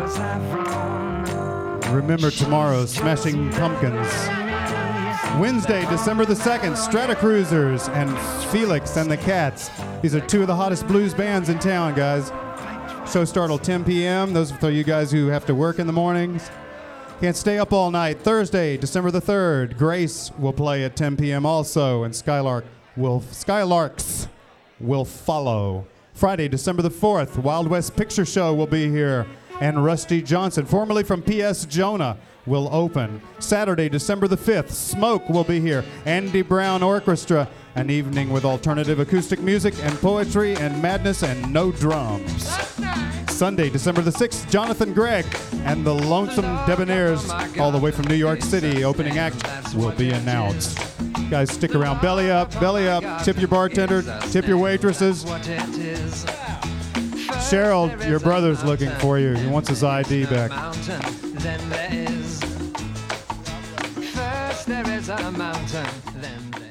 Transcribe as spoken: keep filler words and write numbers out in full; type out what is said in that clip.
Remember tomorrow, Smashing Pumpkins. Wednesday, December the second, Stratocruisers and Felix and the Cats. These are two of the hottest blues bands in town, guys. Show start till ten p.m. Those are for you guys who have to work in the mornings. Can't stay up all night. Thursday, December the third, Grace will play at ten p.m. also, and Skylark will Skylarks will follow. Friday, December the fourth, Wild West Picture Show will be here, and Rusty Johnson, formerly from P S Jonah, will open. Saturday, December the fifth, Smoke will be here. Andy Brown Orchestra, an evening with alternative acoustic music and poetry and madness and no drums. Sunday, December the sixth, Jonathan Gregg and the Lonesome Debonaires, all the way from New York City. Opening act will be announced. Guys, stick around. Belly up, belly up. Tip your bartender, tip your waitresses. Cheryl, your brother's looking for you. He wants his I D back. First there is a mountain, then there